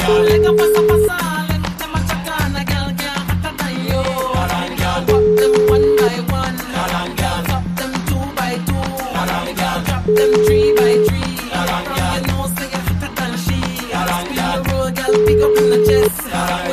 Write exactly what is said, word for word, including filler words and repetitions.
Like a pasa pasa, let them a chacana, girl, girl, hotter than you. Girl, pop them one by one. Girl, top them two by two. Girl, drop them three by three. From your nose, say you're hotter than she. Spin the roll, girl, pick up in the chest.